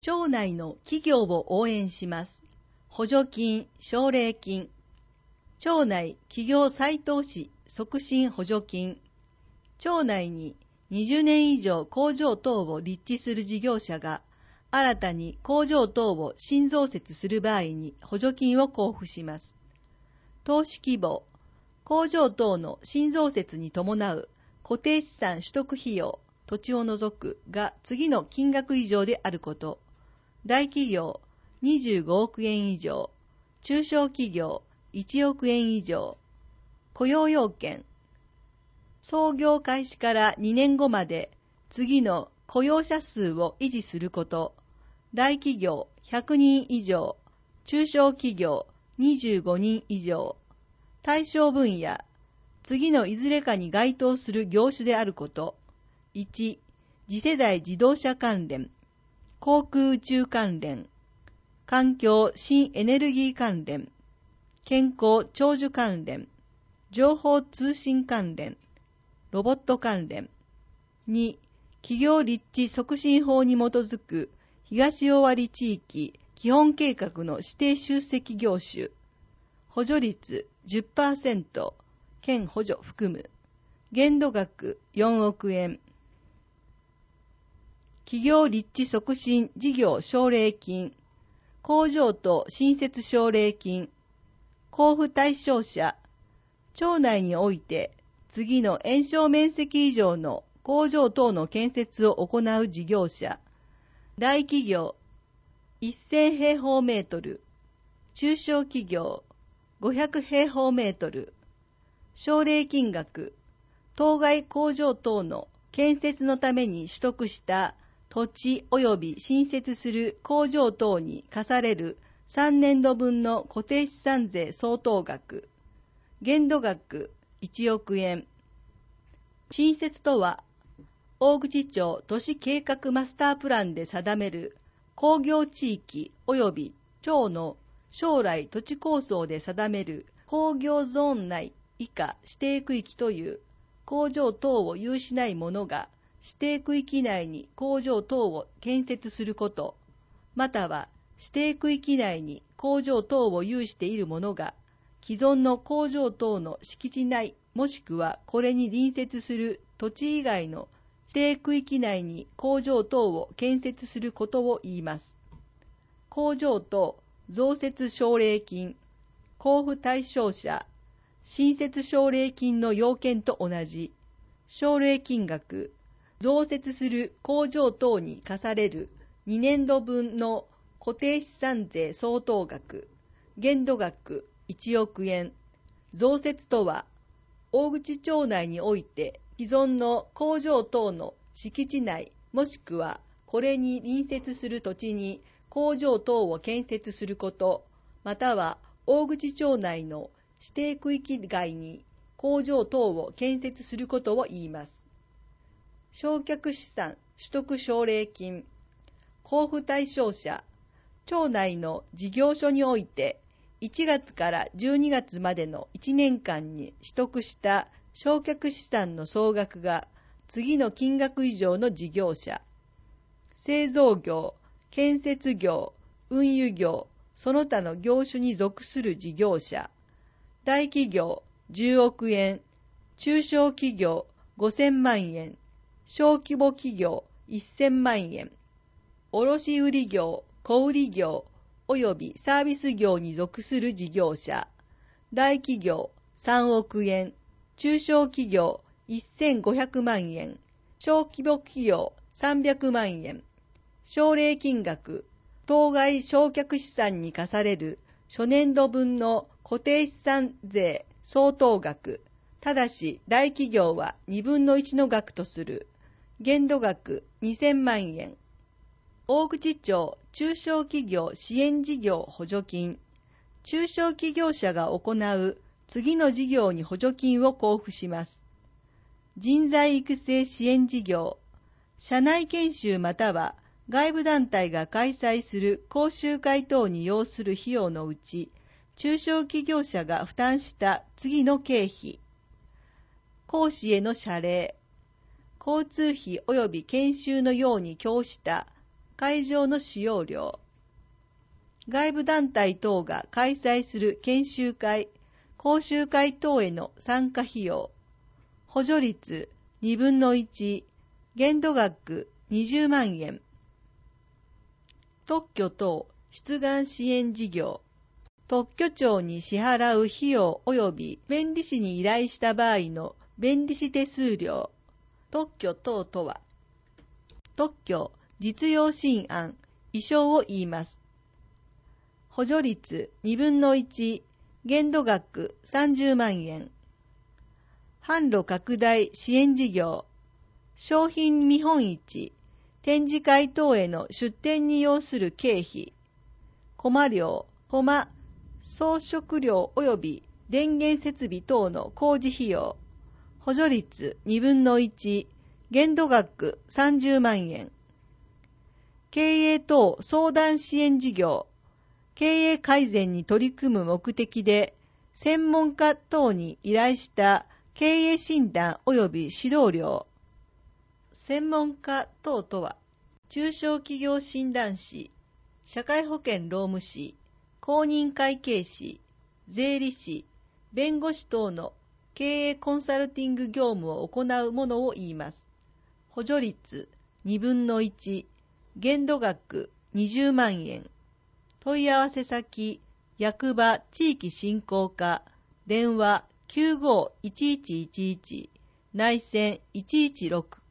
町内の企業を応援します。補助金、奨励金。町内企業再投資促進補助金。町内に20年以上工場等を立地する事業者が新たに工場等を新増設する場合に補助金を交付します。投資希望、工場等の新増設に伴う固定資産取得費用、土地を除くが次の金額以上であること。大企業25億円以上、中小企業1億円以上。雇用要件、創業開始から2年後まで次の雇用者数を維持すること。大企業100人以上、中小企業25人以上。対象分野、次のいずれかに該当する業種であること。1、次世代自動車関連、航空宇宙関連、環境新エネルギー関連、健康長寿関連、情報通信関連、ロボット関連。2、企業立地促進法に基づく東尾張地域基本計画の指定集積業種。補助率 10%、県補助含む。限度額4億円。企業立地促進事業奨励金、工場等新設奨励金。交付対象者、町内において次の延焼面積以上の工場等の建設を行う事業者。大企業1000平方メートル、中小企業500平方メートル。奨励金額、当該工場等の建設のために取得した土地及び新設する工場等に課される3年度分の固定資産税相当額。限度額1億円。新設とは、大口町都市計画マスタープランで定める工業地域及び町の将来土地構想で定める工業ゾーン内以下指定区域という工場等を有しない者が指定区域内に工場等を建設すること、または指定区域内に工場等を有している者が既存の工場等の敷地内もしくはこれに隣接する土地以外の指定区域内に工場等を建設することを言います。工場等増設奨励金、交付対象者、新設奨励金の要件と同じ。奨励金額、増設する工場等に課される2年度分の固定資産税相当額。限度額1億円。増設とは、大口町内において既存の工場等の敷地内もしくはこれに隣接する土地に工場等を建設すること、または大口町内の指定区域外に工場等を建設することを言います。償却資産取得奨励金、交付対象者、町内の事業所において1月から12月までの1年間に取得した償却資産の総額が次の金額以上の事業者。製造業、建設業、運輸業、その他の業種に属する事業者。大企業10億円、中小企業5000万円、小規模企業1000万円。卸売業、小売業、およびサービス業に属する事業者。大企業3億円、中小企業1500万円、小規模企業300万円。奨励金額、当該償却資産に課される初年度分の固定資産税相当額、ただし大企業は2分の1の額とする。限度額2000万円。大口町中小企業支援事業補助金。中小企業者が行う次の事業に補助金を交付します。人材育成支援事業。社内研修または外部団体が開催する講習会等に要する費用のうち、中小企業者が負担した次の経費。講師への謝礼。交通費及び研修のように供した会場の使用料。外部団体等が開催する研修会、講習会等への参加費用。補助率2分の1、限度額20万円。特許等出願支援事業。特許庁に支払う費用及び弁理士に依頼した場合の弁理士手数料。特許等とは、特許、実用新案、意証を言います。補助率2分の1、限度額30万円。販路拡大支援事業。商品見本市、展示会等への出展に要する経費。コマ料、装飾料及び電源設備等の工事費用。補助率2分の1、限度額30万円。経営等相談支援事業。経営改善に取り組む目的で、専門家等に依頼した経営診断及び指導料。専門家等とは、中小企業診断士、社会保険労務士、公認会計士、税理士、弁護士等の経営コンサルティング業務を行うものを言います。補助率2分の1、限度額20万円。問い合わせ先、役場地域振興課、電話95-1111、内線116。